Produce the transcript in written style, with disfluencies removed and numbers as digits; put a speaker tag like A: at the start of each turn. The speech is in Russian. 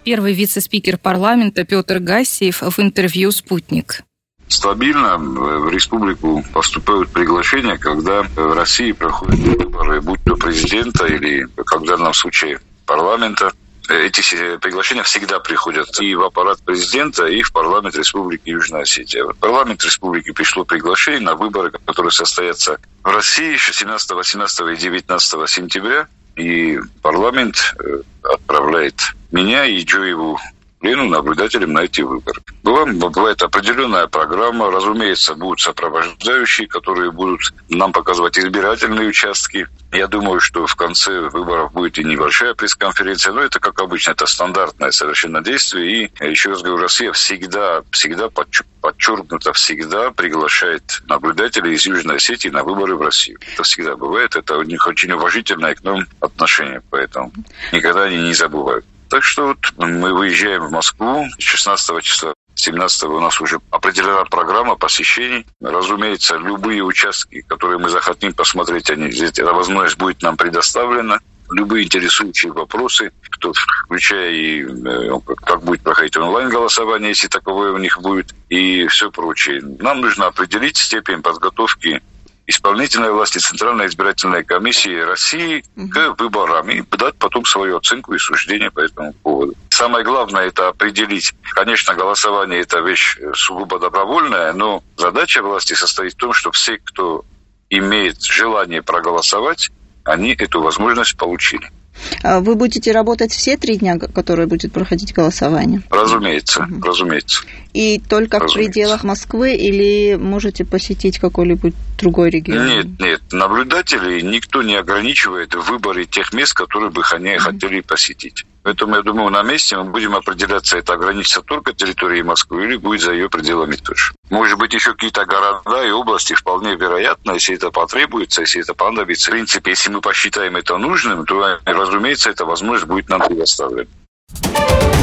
A: Первый вице-спикер парламента Петр Гассиев в интервью «Спутник».
B: Стабильно в республику поступают приглашения, когда в России проходят выборы, будь то президента или, как в данном случае, парламента. Эти приглашения всегда приходят и в аппарат президента, и в парламент Республики Южная Осетия. В парламент Республики пришло приглашение на выборы, которые состоятся в России 17, 18 и 19 сентября. И парламент отправляет меня и Джоеву Лену наблюдателем на эти выборы. Бывает определенная программа. Разумеется, будут сопровождающие, которые будут нам показывать избирательные участки. Я думаю, что в конце выборов будет и небольшая пресс-конференция. Но это, как обычно, это стандартное совершенно действие. И, еще раз говорю, Россия всегда подчеркнуто всегда приглашает наблюдателей из Южной Осетии на выборы в Россию. Это всегда бывает. Это у них очень уважительное к нам отношение. Поэтому никогда они не забывают. Так что вот мы выезжаем в Москву 16 числа. 17 у нас уже определена программа посещений. Разумеется, любые участки, которые мы захотим посмотреть, эта возможность будет нам предоставлена. Любые интересующие вопросы, включая и как будет проходить онлайн-голосование, если таковое у них будет, и все прочее. Нам нужно определить степень подготовки исполнительной власти Центральной избирательной комиссии России к выборам и дать потом свою оценку и суждение по этому поводу. Самое главное – это определить. Конечно, голосование – это вещь сугубо добровольная, но задача власти состоит в том, что все, кто имеет желание проголосовать, они эту возможность получили.
C: Вы будете работать все 3 дня, которые будет проходить голосование?
B: Разумеется, разумеется.
C: И только в пределах Москвы или можете посетить какой-либо другой регион?
B: Нет. Наблюдателей никто не ограничивает в выборе тех мест, которые бы они хотели посетить. Поэтому, я думаю, на месте мы будем определяться, это ограничится только территорией Москвы или будет за ее пределами тоже. Может быть, еще какие-то города и области вполне вероятно, если это потребуется, если это понадобится. В принципе, если мы посчитаем это нужным, то, разумеется, эта возможность будет нам предоставлена.